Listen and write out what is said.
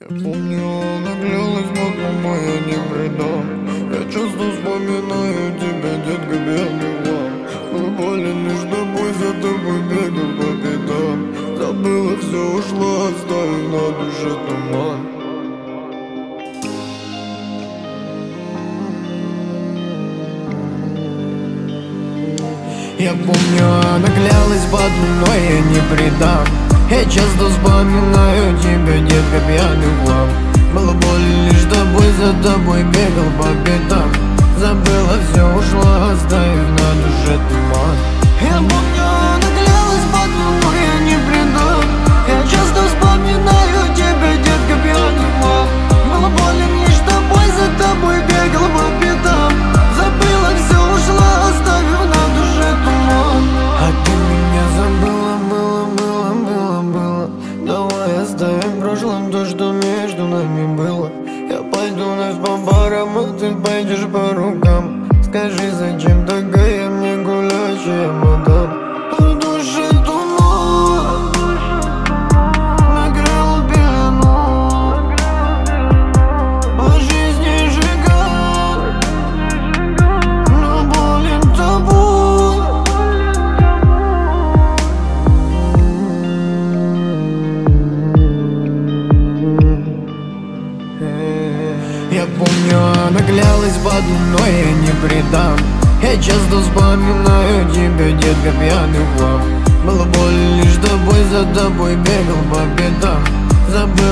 Я помню, она клялась, но я не предам. Я часто вспоминаю тебя, детка, белый вам. Был болен лишь тобой, за тобой бегал по пятам. Забыла, все ушла, оставив на душе туман. Я помню, она клялась под луной, я не предам. Я часто вспоминаю тебя, детка, пьяный хлам. Было больно лишь тобой, за тобой бегал по пятам. Забыла, все ушла, оставив на душе туман. Я помню, она клялась под луной, я не предам. Я часто вспоминаю тебя, детка, пьяный хлам. Было больно лишь тобой, за тобой бегал по пятам. Забыла, все ушла, оставив на душе туман. А ты меня забыла, было. Давай оставим в прошлом то, что между нами было. Я пойду вновь по барам, а ты пойдешь по рукам. Скажи, зачем такая мне гулящая мадам? В душе туман накрыл пелену, по жизни жиган, но болен тобой. Я помню, она клялась под луной, я не предам. Я часто вспоминаю тебя, детка, пьяный хлам. Было больно лишь тобой, за тобой бегал по пятам. Забыл